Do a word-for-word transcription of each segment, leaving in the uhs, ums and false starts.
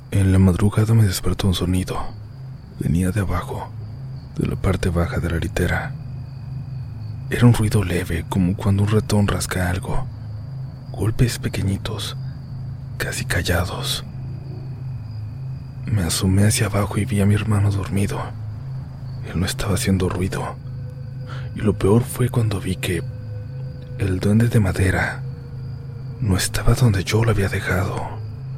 En la madrugada me despertó un sonido. Venía de abajo, de la parte baja de la litera. Era un ruido leve, como cuando un ratón rasca algo. Golpes pequeñitos, casi callados. Me asomé hacia abajo y vi a mi hermano dormido. Él no estaba haciendo ruido. Y lo peor fue cuando vi que el duende de madera no estaba donde yo lo había dejado.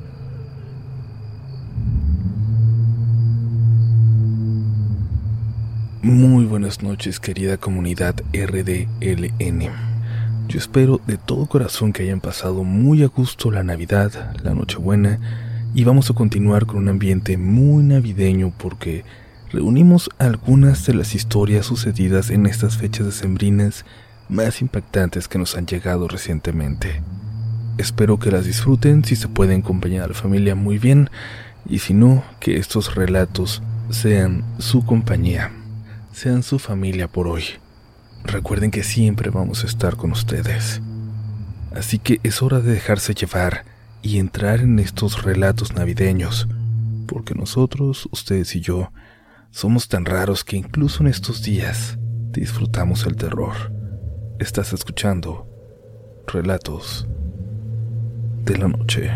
Muy buenas noches, querida comunidad R D L N. Yo espero de todo corazón que hayan pasado muy a gusto la Navidad, la Nochebuena, y vamos a continuar con un ambiente muy navideño porque reunimos algunas de las historias sucedidas en estas fechas decembrinas más impactantes que nos han llegado recientemente. Espero que las disfruten, si se pueden acompañar a la familia muy bien, y si no, que estos relatos sean su compañía, sean su familia por hoy. Recuerden que siempre vamos a estar con ustedes. Así que es hora de dejarse llevar y entrar en estos relatos navideños, porque nosotros, ustedes y yo, somos tan raros que incluso en estos días disfrutamos el terror. Estás escuchando Relatos de la Noche.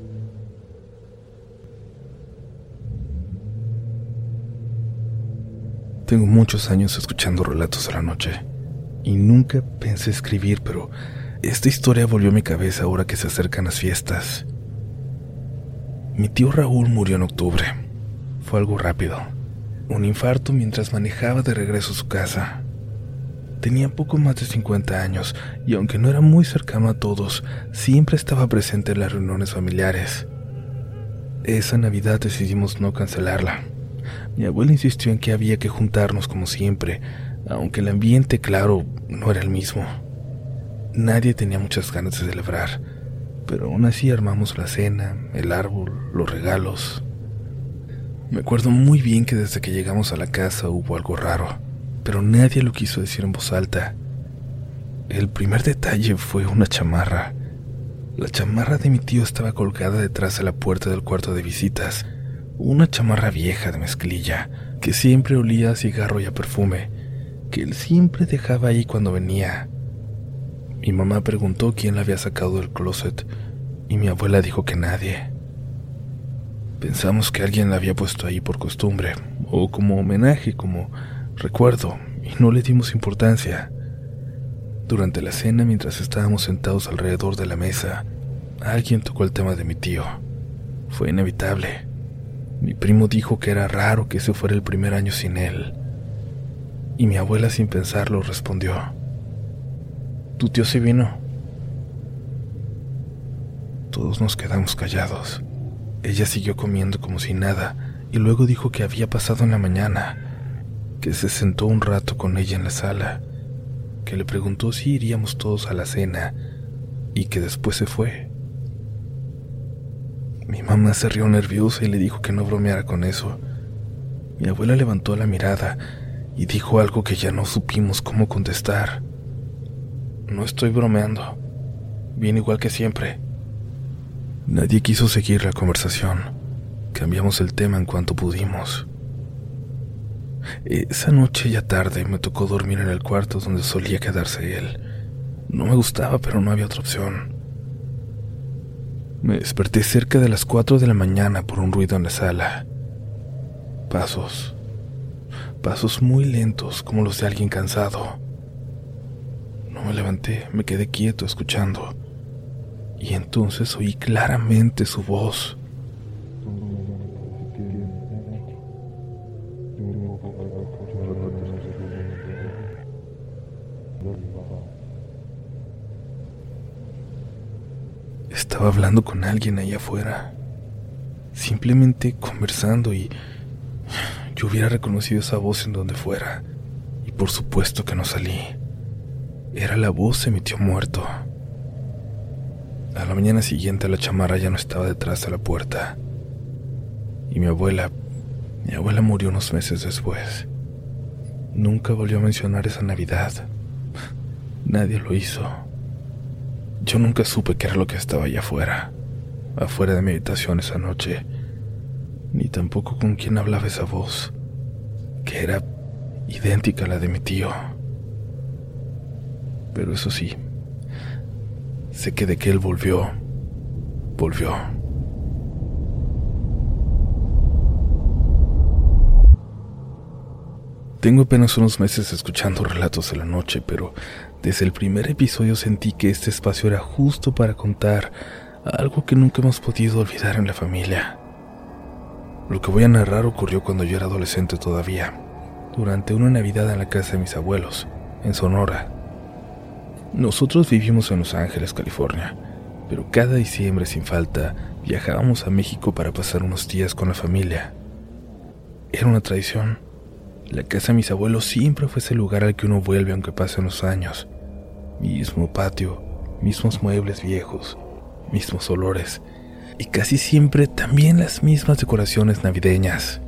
Tengo muchos años escuchando Relatos de la Noche y nunca pensé escribir, pero esta historia volvió a mi cabeza ahora que se acercan las fiestas. Mi tío Raúl murió en octubre. Fue algo rápido. Un infarto mientras manejaba de regreso a su casa. Tenía poco más de cincuenta años y aunque no era muy cercano a todos, siempre estaba presente en las reuniones familiares. Esa Navidad decidimos no cancelarla. Mi abuela insistió en que había que juntarnos como siempre, aunque el ambiente, claro, no era el mismo. Nadie tenía muchas ganas de celebrar, pero aún así armamos la cena, el árbol, los regalos. Me acuerdo muy bien que desde que llegamos a la casa hubo algo raro, pero nadie lo quiso decir en voz alta. El primer detalle fue una chamarra. La chamarra de mi tío estaba colgada detrás de la puerta del cuarto de visitas. Una chamarra vieja de mezclilla, que siempre olía a cigarro y a perfume, que él siempre dejaba ahí cuando venía. Mi mamá preguntó quién la había sacado del closet, y mi abuela dijo que nadie. Pensamos que alguien la había puesto ahí por costumbre, o como homenaje, como recuerdo, y no le dimos importancia. Durante la cena, mientras estábamos sentados alrededor de la mesa, alguien tocó el tema de mi tío. Fue inevitable. Mi primo dijo que era raro que ese fuera el primer año sin él. Y mi abuela, sin pensarlo, respondió: ¿Tu tío se vino? Todos nos quedamos callados. Ella siguió comiendo como si nada, y luego dijo que había pasado en la mañana, que se sentó un rato con ella en la sala, que le preguntó si iríamos todos a la cena, y que después se fue. Mi mamá se rió nerviosa y le dijo que no bromeara con eso. Mi abuela levantó la mirada y dijo algo que ya no supimos cómo contestar. No estoy bromeando. Bien igual que siempre. Nadie quiso seguir la conversación. Cambiamos el tema en cuanto pudimos. Esa noche ya tarde me tocó dormir en el cuarto donde solía quedarse él. No me gustaba, pero no había otra opción. Me desperté cerca de las cuatro de la mañana por un ruido en la sala. Pasos. Pasos muy lentos, como los de alguien cansado. No me levanté, me quedé quieto escuchando. Y entonces oí claramente su voz. Estaba hablando con alguien ahí afuera, simplemente conversando, y yo hubiera reconocido esa voz en donde fuera, y por supuesto que no salí. Era la voz de mi tío muerto. A la mañana siguiente la chamarra ya no estaba detrás de la puerta, y mi abuela, mi abuela murió unos meses después. Nunca volvió a mencionar esa Navidad. Nadie lo hizo. Yo nunca supe qué era lo que estaba allá afuera, afuera de mi habitación esa noche, ni tampoco con quién hablaba esa voz, que era idéntica a la de mi tío. Pero eso sí, sé que de que él volvió, volvió. Tengo apenas unos meses escuchando relatos de la noche, pero desde el primer episodio sentí que este espacio era justo para contar algo que nunca hemos podido olvidar en la familia. Lo que voy a narrar ocurrió cuando yo era adolescente todavía, durante una Navidad en la casa de mis abuelos, en Sonora. Nosotros vivimos en Los Ángeles, California, pero cada diciembre sin falta viajábamos a México para pasar unos días con la familia. Era una tradición. La casa de mis abuelos siempre fue ese lugar al que uno vuelve aunque pasen los años. Mismo patio, mismos muebles viejos, mismos olores, y casi siempre también las mismas decoraciones navideñas.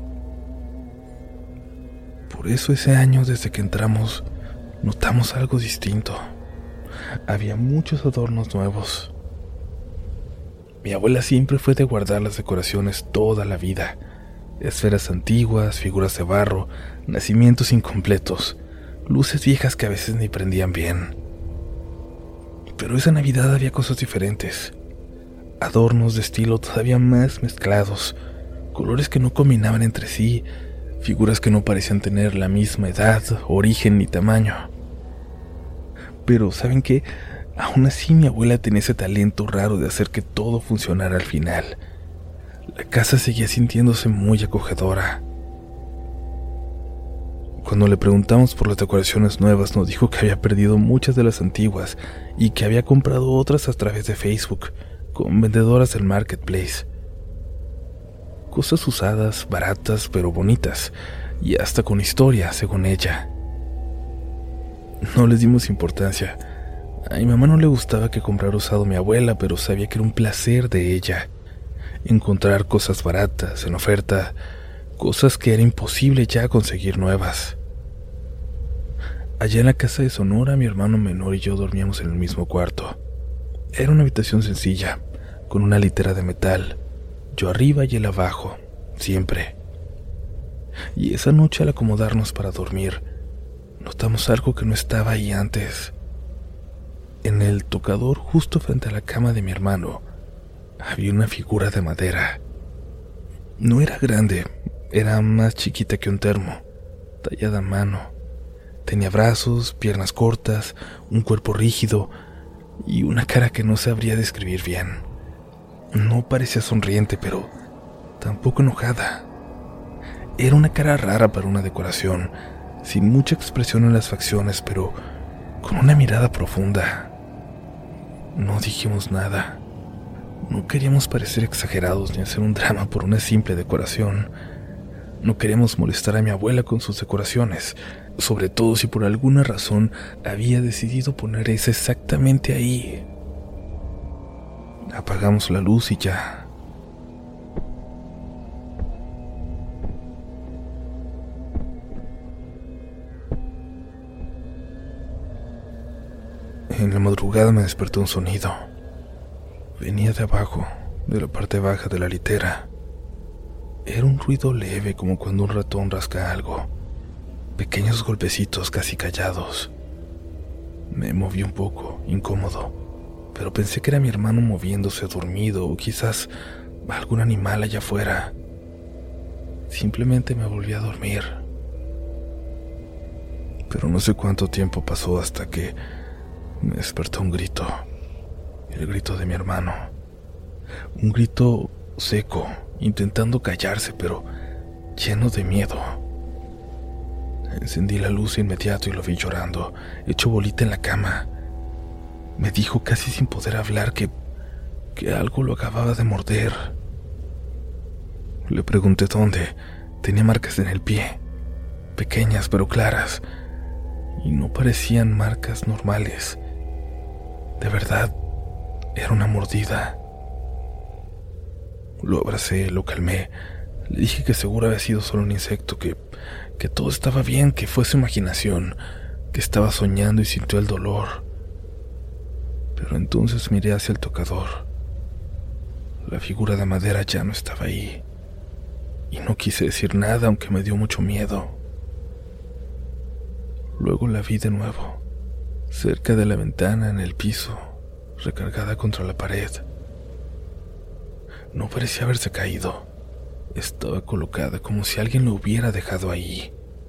Por eso ese año, desde que entramos, notamos algo distinto. Había muchos adornos nuevos. Mi abuela siempre fue de guardar las decoraciones toda la vida. Esferas antiguas, figuras de barro, nacimientos incompletos, luces viejas que a veces ni prendían bien. Pero esa Navidad había cosas diferentes. Adornos de estilo todavía más mezclados, colores que no combinaban entre sí, figuras que no parecían tener la misma edad, origen ni tamaño. Pero, ¿saben qué? Aún así mi abuela tenía ese talento raro de hacer que todo funcionara al final. La casa seguía sintiéndose muy acogedora. Cuando le preguntamos por las decoraciones nuevas, nos dijo que había perdido muchas de las antiguas y que había comprado otras a través de Facebook, con vendedoras del marketplace. Cosas usadas, baratas, pero bonitas, y hasta con historia, según ella. No les dimos importancia. A mi mamá no le gustaba que comprara usado mi abuela, pero sabía que era un placer de ella. Encontrar cosas baratas, en oferta, cosas que era imposible ya conseguir nuevas. Allá en la casa de Sonora, mi hermano menor y yo dormíamos en el mismo cuarto. Era una habitación sencilla, con una litera de metal, yo arriba y él abajo, siempre. Y esa noche al acomodarnos para dormir, notamos algo que no estaba ahí antes. En el tocador, justo frente a la cama de mi hermano, había una figura de madera. No era grande, era más chiquita que un termo, tallada a mano. Tenía brazos, piernas cortas, un cuerpo rígido y una cara que no sabría describir bien. No parecía sonriente, pero tampoco enojada. Era una cara rara para una decoración, sin mucha expresión en las facciones, pero con una mirada profunda. No dijimos nada. No queríamos parecer exagerados ni hacer un drama por una simple decoración. No queríamos molestar a mi abuela con sus decoraciones, sobre todo si por alguna razón había decidido poner esa exactamente ahí. Apagamos la luz y ya. En la madrugada me despertó un sonido. Venía de abajo, de la parte baja de la litera. Era un ruido leve, como cuando un ratón rasca algo. Pequeños golpecitos casi callados. Me moví un poco, incómodo, pero pensé que era mi hermano moviéndose dormido o quizás algún animal allá afuera. Simplemente me volví a dormir. Pero no sé cuánto tiempo pasó hasta que me despertó un grito. El grito de mi hermano. Un grito seco, intentando callarse, pero lleno de miedo. Encendí la luz de inmediato y lo vi llorando, hecho bolita en la cama. Me dijo casi sin poder hablar que, que algo lo acababa de morder. Le pregunté dónde. Tenía marcas en el pie, pequeñas pero claras, y no parecían marcas normales. De verdad, era una mordida. Lo abracé, lo calmé. Le dije que seguro había sido solo un insecto, que, que todo estaba bien, que fue su imaginación, que estaba soñando y sintió el dolor. Pero entonces miré hacia el tocador. La figura de madera ya no estaba ahí. y no quise decir nada, aunque me dio mucho miedo. Luego la vi de nuevo, cerca de la ventana, en el piso, recargada contra la pared. No parecía haberse caído. Estaba colocada como si alguien lo hubiera dejado ahí.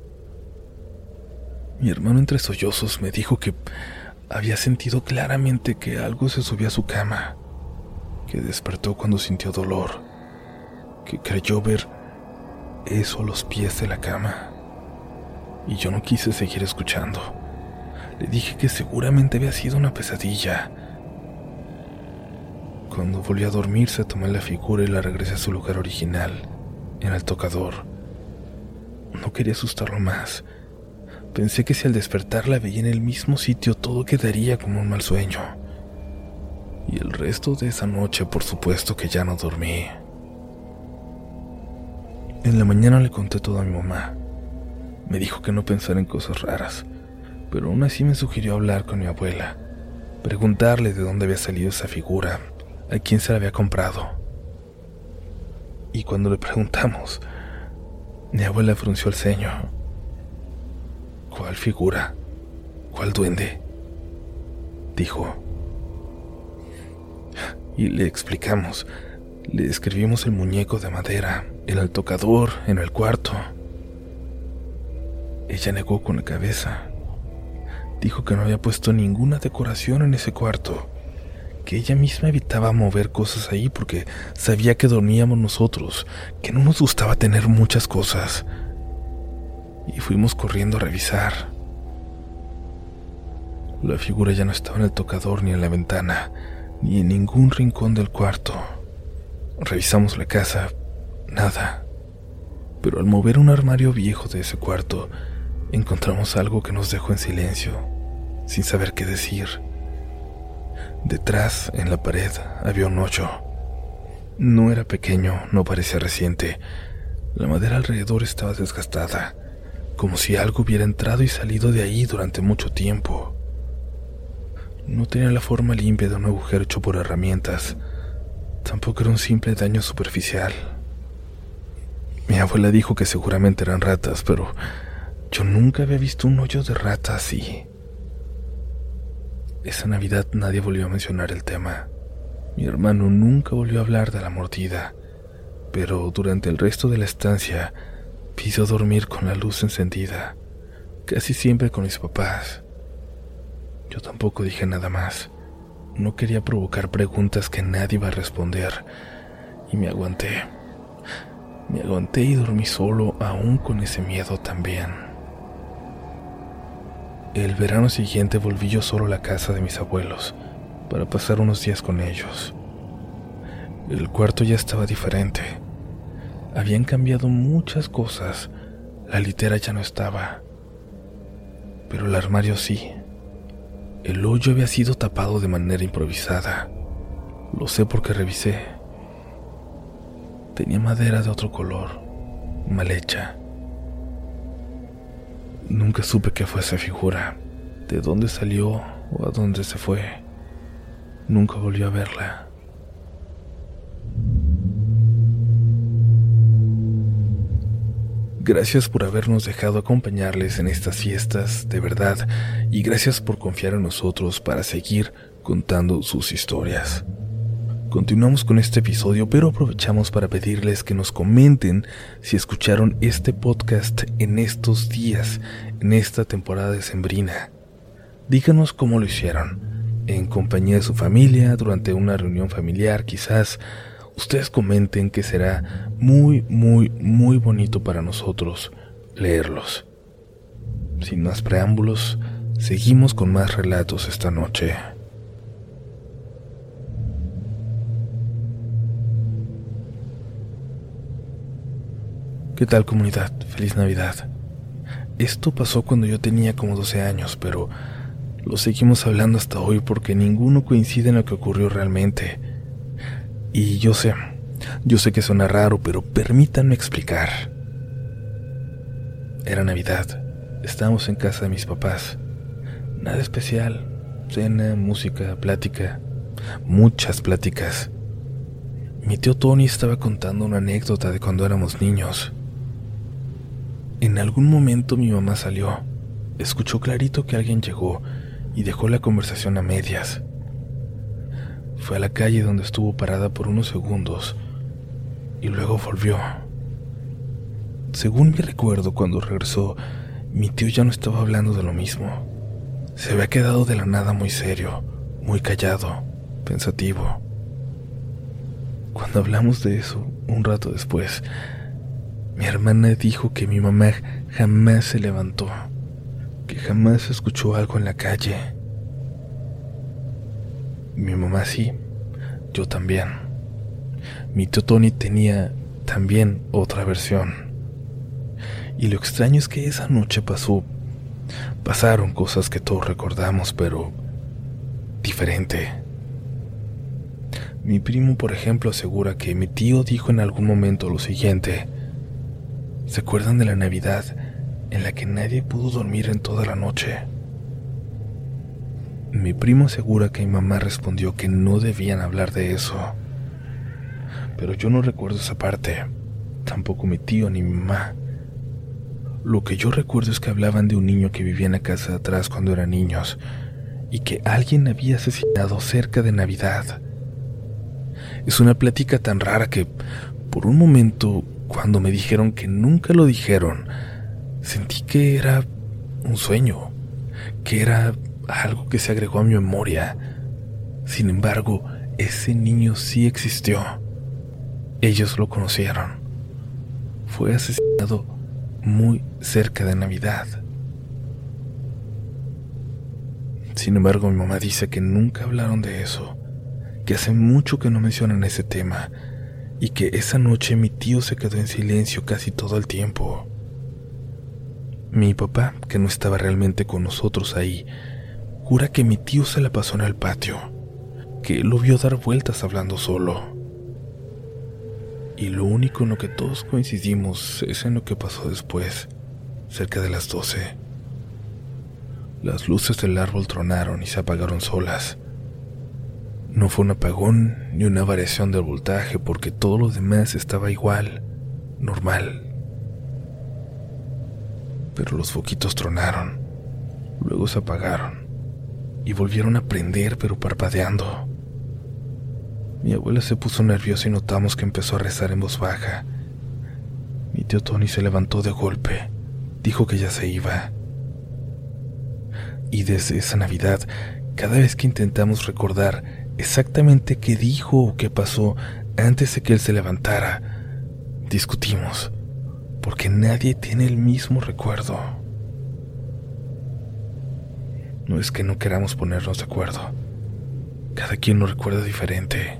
Mi hermano, entre sollozos, me dijo que había sentido claramente que algo se subía a su cama, que despertó cuando sintió dolor, que creyó ver eso a los pies de la cama. Y yo no quise seguir escuchando. Le dije que seguramente había sido una pesadilla. Cuando volví a dormirse, tomé la figura y la regresé a su lugar original, en el tocador. No quería asustarlo más. Pensé que si al despertar la veía en el mismo sitio, todo quedaría como un mal sueño. Y el resto de esa noche, por supuesto que ya no dormí. En la mañana le conté todo a mi mamá. Me dijo que no pensara en cosas raras, pero aún así me sugirió hablar con mi abuela, preguntarle de dónde había salido esa figura, a quién se la había comprado. Y cuando le preguntamos, mi abuela frunció el ceño. ¿Cuál figura? ¿Cuál duende?, dijo. Y le explicamos. Le describimos el muñeco de madera, en el tocador, en el cuarto. Ella negó con la cabeza. Dijo que no había puesto ninguna decoración en ese cuarto, que ella misma evitaba mover cosas ahí porque sabía que dormíamos nosotros, que no nos gustaba tener muchas cosas. Y fuimos corriendo a revisar. La figura ya no estaba en el tocador, ni en la ventana, ni en ningún rincón del cuarto. Revisamos la casa, nada. Pero al mover un armario viejo de ese cuarto, encontramos algo que nos dejó en silencio, sin saber qué decir. Detrás, en la pared, había un hoyo. No era pequeño, no parecía reciente. La madera alrededor estaba desgastada, como si algo hubiera entrado y salido de ahí durante mucho tiempo. No tenía la forma limpia de un agujero hecho por herramientas. Tampoco era un simple daño superficial. Mi abuela dijo que seguramente eran ratas, pero yo nunca había visto un hoyo de rata así. Esa Navidad nadie volvió a mencionar el tema. Mi hermano nunca volvió a hablar de la mordida, pero durante el resto de la estancia pidió dormir con la luz encendida, casi siempre con mis papás. Yo tampoco dije nada más. No quería provocar preguntas que nadie iba a responder, y me aguanté. Me aguanté y dormí solo, aún con ese miedo también. El verano siguiente volví yo solo a la casa de mis abuelos para pasar unos días con ellos. El cuarto ya estaba diferente. Habían cambiado muchas cosas. La litera ya no estaba, pero el armario sí. El hoyo había sido tapado de manera improvisada. Lo sé porque revisé. Tenía madera de otro color, mal hecha. Nunca supe qué fue esa figura, de dónde salió o a dónde se fue. Nunca volví a verla. Gracias por habernos dejado acompañarles en estas fiestas, de verdad, y gracias por confiar en nosotros para seguir contando sus historias. Continuamos con este episodio, pero aprovechamos para pedirles que nos comenten si escucharon este podcast en estos días, en esta temporada decembrina. Díganos cómo lo hicieron, en compañía de su familia, durante una reunión familiar quizás. Ustedes comenten, que será muy, muy, muy bonito para nosotros leerlos. Sin más preámbulos, seguimos con más relatos esta noche. ¿Qué tal, comunidad? Feliz Navidad. Esto pasó cuando yo tenía como doce años, pero lo seguimos hablando hasta hoy porque ninguno coincide en lo que ocurrió realmente. Y yo sé, yo sé que suena raro, pero permítanme explicar. Era Navidad, estábamos en casa de mis papás. Nada especial, cena, música, plática, muchas pláticas. Mi tío Tony estaba contando una anécdota de cuando éramos niños. En algún momento mi mamá salió, escuchó clarito que alguien llegó y dejó la conversación a medias. Fue a la calle donde estuvo parada por unos segundos y luego volvió. Según mi recuerdo, cuando regresó, mi tío ya no estaba hablando de lo mismo. Se había quedado de la nada muy serio, muy callado, pensativo. Cuando hablamos de eso, un rato después, mi hermana dijo que mi mamá jamás se levantó, que jamás escuchó algo en la calle. Mi mamá sí, yo también. Mi tío Tony tenía también otra versión. Y lo extraño es que esa noche pasó, pasaron cosas que todos recordamos, pero diferente. Mi primo, por ejemplo, asegura que mi tío dijo en algún momento lo siguiente: ¿se acuerdan de la Navidad en la que nadie pudo dormir en toda la noche? Mi primo asegura que mi mamá respondió que no debían hablar de eso. Pero yo no recuerdo esa parte, tampoco mi tío ni mi mamá. Lo que yo recuerdo es que hablaban de un niño que vivía en la casa de atrás cuando eran niños y que alguien había asesinado cerca de Navidad. Es una plática tan rara que, por un momento, cuando me dijeron que nunca lo dijeron, sentí que era un sueño, que era algo que se agregó a mi memoria. Sin embargo, ese niño sí existió. Ellos lo conocieron. Fue asesinado muy cerca de Navidad. Sin embargo, mi mamá dice que nunca hablaron de eso, que hace mucho que no mencionan ese tema, y que esa noche mi tío se quedó en silencio casi todo el tiempo. Mi papá, que no estaba realmente con nosotros ahí, jura que mi tío se la pasó en el patio, que él lo vio dar vueltas hablando solo. Y lo único en lo que todos coincidimos es en lo que pasó después, cerca de las doce. Las luces del árbol tronaron y se apagaron solas. No fue un apagón ni una variación del voltaje, porque todo lo demás estaba igual, normal. Pero los foquitos tronaron, luego se apagaron y volvieron a prender, pero parpadeando. Mi abuela se puso nerviosa y notamos que empezó a rezar en voz baja. Mi tío Tony se levantó de golpe, dijo que ya se iba. Y desde esa Navidad, cada vez que intentamos recordar exactamente qué dijo o qué pasó antes de que él se levantara, discutimos, porque nadie tiene el mismo recuerdo. No es que no queramos ponernos de acuerdo, cada quien lo recuerda diferente.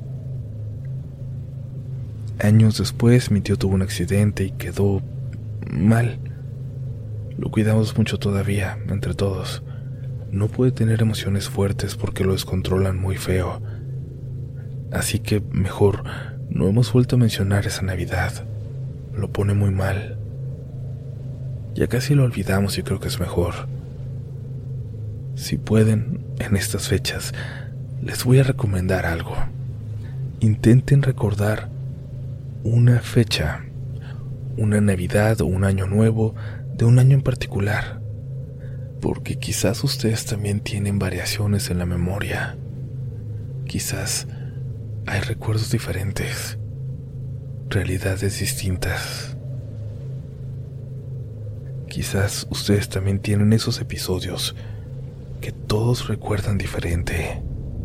Años después, mi tío tuvo un accidente y quedó mal. Lo cuidamos mucho todavía, entre todos. No puede tener emociones fuertes porque lo descontrolan muy feo. Así que mejor no hemos vuelto a mencionar esa Navidad. Lo pone muy mal. Ya casi lo olvidamos y creo que es mejor. Si pueden, en estas fechas, les voy a recomendar algo. Intenten recordar una fecha, una Navidad o un año nuevo de un año en particular, porque quizás ustedes también tienen variaciones en la memoria. Quizás hay recuerdos diferentes, realidades distintas. Quizás ustedes también tienen esos episodios que todos recuerdan diferente.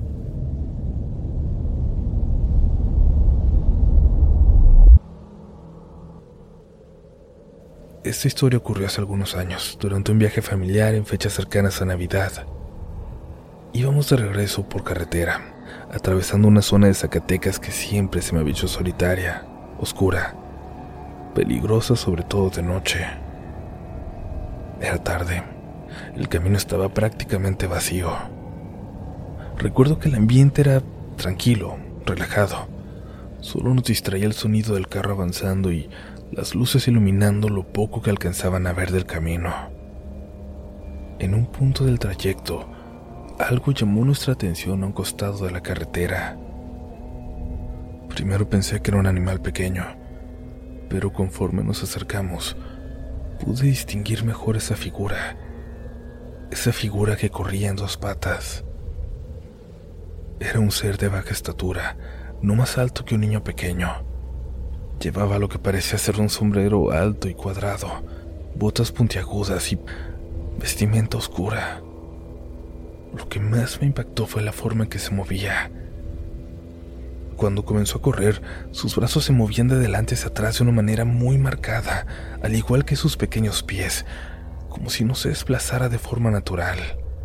Esta historia ocurrió hace algunos años, durante un viaje familiar en fechas cercanas a Navidad. Íbamos de regreso por carretera, atravesando una zona de Zacatecas que siempre se me había hecho solitaria, oscura, peligrosa sobre todo de noche. Era tarde, el camino estaba prácticamente vacío. Recuerdo que el ambiente era tranquilo, relajado. Solo nos distraía el sonido del carro avanzando y las luces iluminando lo poco que alcanzaban a ver del camino. En un punto del trayecto, algo llamó nuestra atención a un costado de la carretera. Primero pensé que era un animal pequeño, pero conforme nos acercamos, pude distinguir mejor esa figura, esa figura que corría en dos patas. Era un ser de baja estatura, no más alto que un niño pequeño. Llevaba lo que parecía ser un sombrero alto y cuadrado, botas puntiagudas y vestimenta oscura. Lo que más me impactó fue la forma en que se movía. Cuando comenzó a correr, sus brazos se movían de adelante hacia atrás de una manera muy marcada, al igual que sus pequeños pies, como si no se desplazara de forma natural.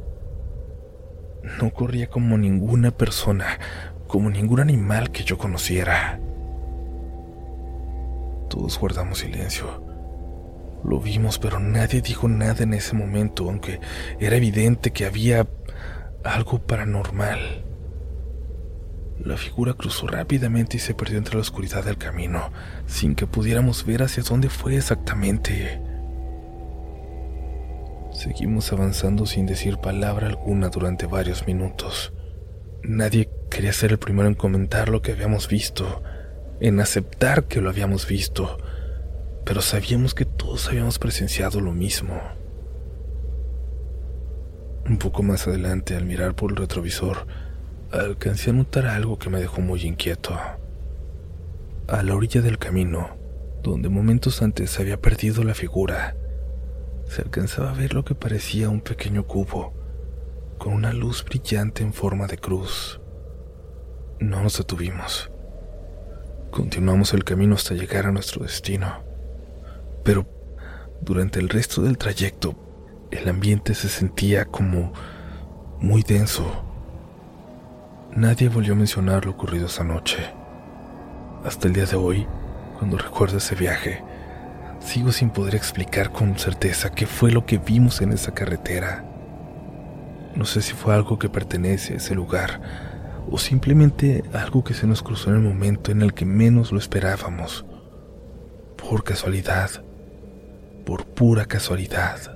No corría como ninguna persona, como ningún animal que yo conociera. Todos guardamos silencio. Lo vimos, pero nadie dijo nada en ese momento, aunque era evidente que había algo paranormal. La figura cruzó rápidamente y se perdió entre la oscuridad del camino, sin que pudiéramos ver hacia dónde fue exactamente. Seguimos avanzando sin decir palabra alguna durante varios minutos. Nadie quería ser el primero en comentar lo que habíamos visto, en aceptar que lo habíamos visto, pero sabíamos que todos habíamos presenciado lo mismo. Un poco más adelante, al mirar por el retrovisor, alcancé a notar algo que me dejó muy inquieto. A la orilla del camino, donde momentos antes se había perdido la figura, se alcanzaba a ver lo que parecía un pequeño cubo, con una luz brillante en forma de cruz. No nos detuvimos. Continuamos el camino hasta llegar a nuestro destino. Pero durante el resto del trayecto, el ambiente se sentía como muy denso. Nadie volvió a mencionar lo ocurrido esa noche. Hasta el día de hoy, cuando recuerdo ese viaje, sigo sin poder explicar con certeza qué fue lo que vimos en esa carretera. No sé si fue algo que pertenece a ese lugar, o simplemente algo que se nos cruzó en el momento en el que menos lo esperábamos. Por casualidad, por pura casualidad.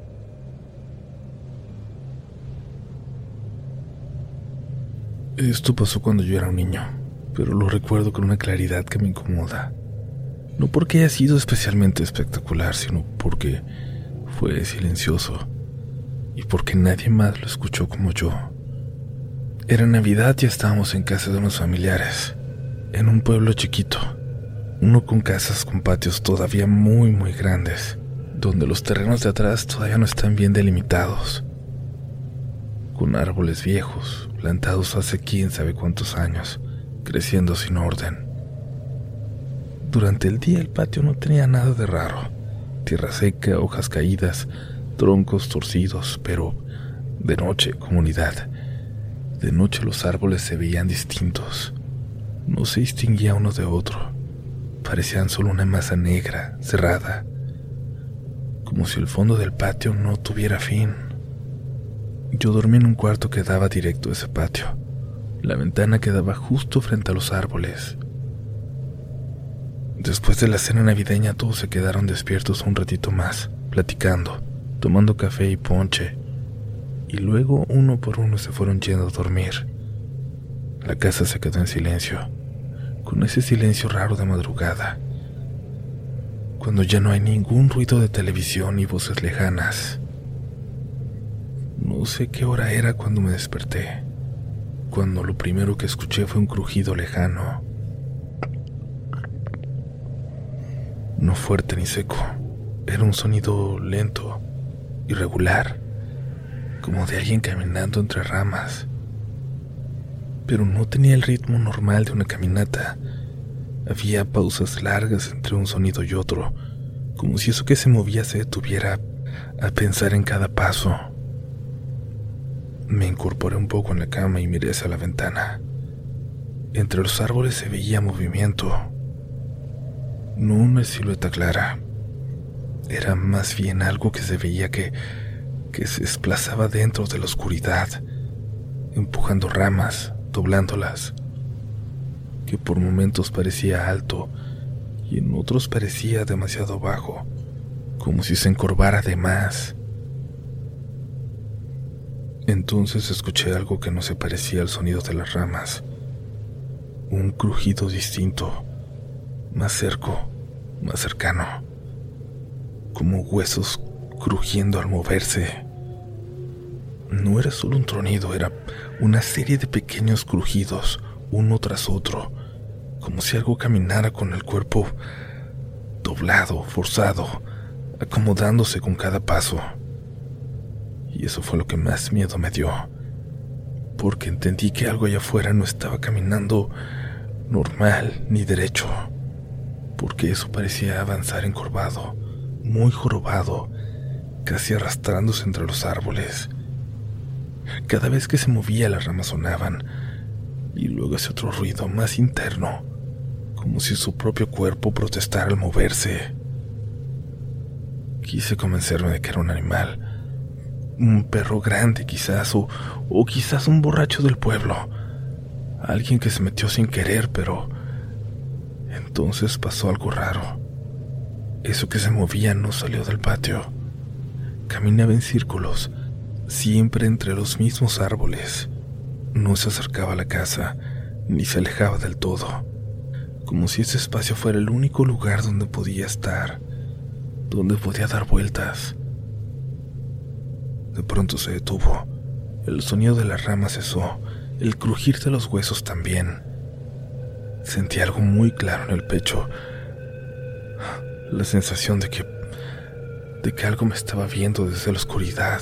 Esto pasó cuando yo era un niño, pero lo recuerdo con una claridad que me incomoda. No porque haya sido especialmente espectacular, sino porque fue silencioso y porque nadie más lo escuchó como yo. Era Navidad y estábamos en casa de unos familiares, en un pueblo chiquito, uno con casas con patios todavía muy muy grandes, donde los terrenos de atrás todavía no están bien delimitados, con árboles viejos, plantados hace quién sabe cuántos años, creciendo sin orden. Durante el día el patio no tenía nada de raro, tierra seca, hojas caídas, troncos torcidos, pero de noche, comunidad, de noche los árboles se veían distintos, no se distinguía uno de otro, parecían solo una masa negra, cerrada, como si el fondo del patio no tuviera fin. Yo dormí en un cuarto que daba directo a ese patio. La ventana quedaba justo frente a los árboles. Después de la cena navideña todos se quedaron despiertos un ratito más, platicando, tomando café y ponche, y luego uno por uno se fueron yendo a dormir. La casa se quedó en silencio, con ese silencio raro de madrugada, cuando ya no hay ningún ruido de televisión ni voces lejanas. No sé qué hora era cuando me desperté, cuando lo primero que escuché fue un crujido lejano. No fuerte ni seco, era un sonido lento, irregular, como de alguien caminando entre ramas. Pero no tenía el ritmo normal de una caminata. Había pausas largas entre un sonido y otro, como si eso que se movía se detuviera a pensar en cada paso. Me incorporé un poco en la cama y miré hacia la ventana. Entre los árboles se veía movimiento. No una silueta clara. Era más bien algo que se veía que, que se desplazaba dentro de la oscuridad, empujando ramas, doblándolas, que por momentos parecía alto y en otros parecía demasiado bajo, como si se encorvara de más. Entonces escuché algo que no se parecía al sonido de las ramas. un crujido distinto, más cerco, más cercano, como huesos crujiendo al moverse. No era solo un tronido, era una serie de pequeños crujidos, uno tras otro, como si algo caminara con el cuerpo doblado, forzado, acomodándose con cada paso. Y eso fue lo que más miedo me dio, porque entendí que algo allá afuera no estaba caminando normal ni derecho, porque eso parecía avanzar encorvado, muy jorobado, casi arrastrándose entre los árboles. Cada vez que se movía las ramas sonaban, y luego ese otro ruido más interno, como si su propio cuerpo protestara al moverse. Quise convencerme de que era un animal, un perro grande quizás, o, o quizás un borracho del pueblo, alguien que se metió sin querer, pero entonces pasó algo raro. Eso que se movía no salió del patio, caminaba en círculos, siempre entre los mismos árboles. No se acercaba a la casa, ni se alejaba del todo, como si ese espacio fuera el único lugar donde podía estar, donde podía dar vueltas. De pronto se detuvo, el sonido de las ramas cesó, el crujir de los huesos también. Sentí algo muy claro en el pecho, la sensación de que, de que algo me estaba viendo desde la oscuridad.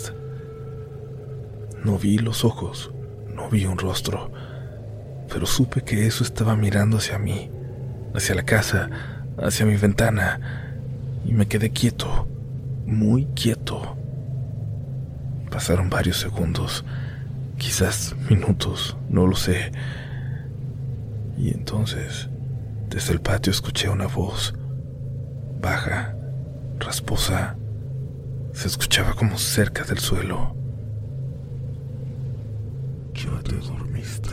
No vi los ojos, no vi un rostro, pero supe que eso estaba mirando hacia mí, hacia la casa, hacia mi ventana, y me quedé quieto, muy quieto. Pasaron varios segundos, quizás minutos, no lo sé. Y entonces, desde el patio escuché una voz, baja, rasposa, se escuchaba como cerca del suelo. ¿Ya te dormiste?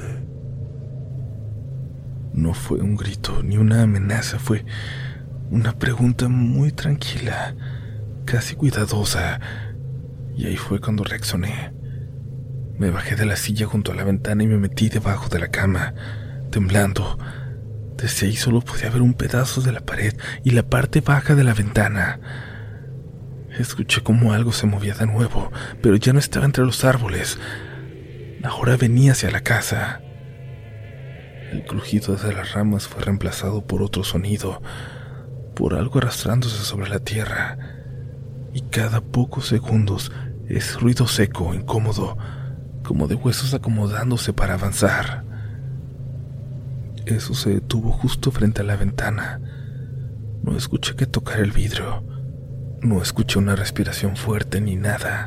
No fue un grito ni una amenaza, fue una pregunta muy tranquila, casi cuidadosa, y ahí fue cuando reaccioné. Me bajé de la silla junto a la ventana y me metí debajo de la cama, temblando. Desde ahí solo podía ver un pedazo de la pared y la parte baja de la ventana. Escuché como algo se movía de nuevo, pero ya no estaba entre los árboles. Ahora venía hacia la casa. El crujido de las ramas fue reemplazado por otro sonido, por algo arrastrándose sobre la tierra, y cada pocos segundos es ruido seco, incómodo, como de huesos acomodándose para avanzar. Eso se detuvo justo frente a la ventana. No escuché que tocara el vidrio, no escuché una respiración fuerte ni nada.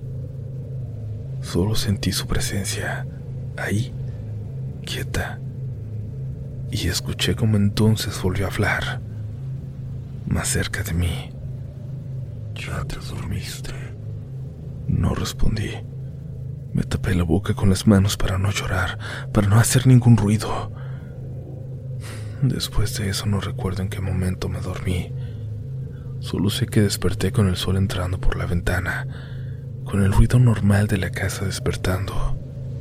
Solo sentí su presencia, ahí, quieta, y escuché como entonces volvió a hablar, más cerca de mí. ¿Ya te dormiste? No respondí. Me tapé la boca con las manos para no llorar, para no hacer ningún ruido. Después de eso no recuerdo en qué momento me dormí. Solo sé que desperté con el sol entrando por la ventana, con el ruido normal de la casa despertando.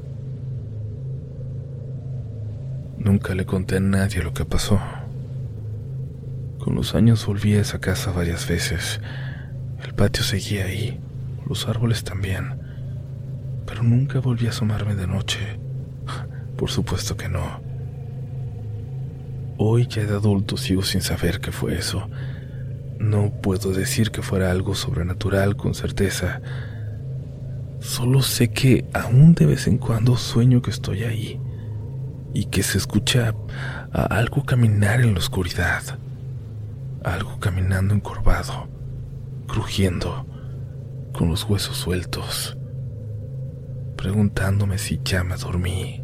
Nunca le conté a nadie lo que pasó. Con los años volví a esa casa varias veces. El patio seguía ahí, los árboles también, pero nunca volví a asomarme de noche. Por supuesto que no. Hoy ya de adulto sigo sin saber qué fue eso. No puedo decir que fuera algo sobrenatural con certeza. Solo sé que aún de vez en cuando sueño que estoy ahí y que se escucha a algo caminar en la oscuridad, algo caminando encorvado, crujiendo, con los huesos sueltos, preguntándome si ya me dormí.